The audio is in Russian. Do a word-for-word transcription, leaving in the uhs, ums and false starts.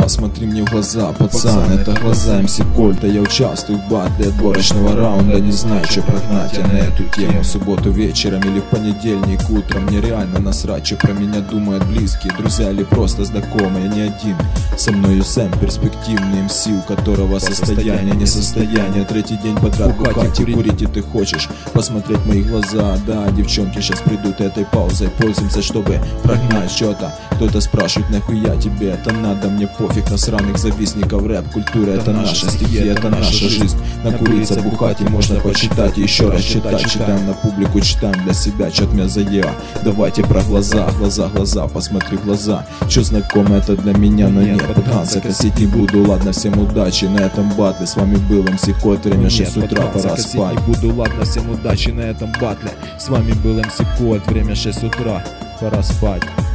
посмотри мне в глаза, пацан, это глаза эм си Кольта. Я участвую в батле отборочного раунда, не знаю, что прогнать я на эту тему. В субботу вечером или в понедельник утром мне реально насрать, что про меня думают близкие, друзья или просто знакомые. Я не один, со мною Сэм, перспективный эм си, у которого состояние не состояние. Третий день подряд бухать и курить и ты хочешь посмотреть в мои глаза. Да, девчонки сейчас придут этой паузой, пользуемся, чтобы прогнать что-то. Кто-то спрашивает, нахуя тебе это надо, мне пофиг на сраных завистников. Рэп, культура, это наша стихия, это наша жизнь. Накуриться, бухать и можно почитать и еще раз читать. Читаем на публику, читаем для себя, чё-то меня заело. Давайте про глаза, глаза, глаза, посмотри в глаза. Чё знакомо это для меня, но нет, под Ганса косить не буду. Ладно, всем удачи на этом батле. С вами был эм си Кольт, время шесть утра, пора спать. Не буду, ладно, всем удачи на этом батле. С вами был эм си Кольт, время шесть утра, пора спать.